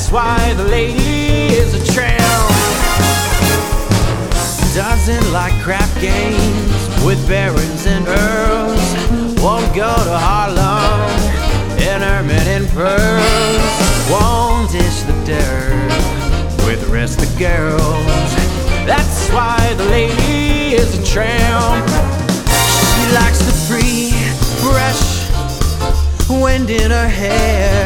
That's why the lady is a tramp. Doesn't like crap games with barons and earls. Won't go to Harlem in ermine and pearls. Won't dish the dirt with the rest of the girls. That's why the lady is a tramp. She likes the free, fresh wind in her hair.